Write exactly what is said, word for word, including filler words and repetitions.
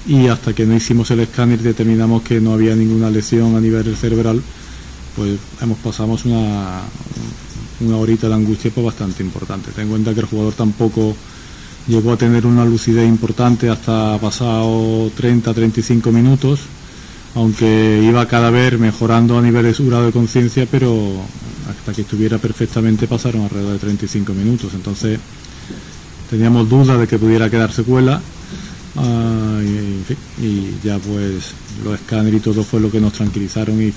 y hasta que no hicimos el escáner y determinamos que no había ninguna lesión a nivel cerebral, pues hemos pasado una, una horita de angustia pues bastante importante. Ten en cuenta que el jugador tampoco llegó a tener una lucidez importante hasta pasado treinta a treinta y cinco minutos, aunque iba cada vez mejorando a nivel de su grado de conciencia, pero hasta que estuviera perfectamente pasaron alrededor de treinta y cinco minutos. Entonces teníamos dudas de que pudiera quedar secuela, uh, y, en fin, y ya pues los escáneres y todo fue lo que nos tranquilizaron y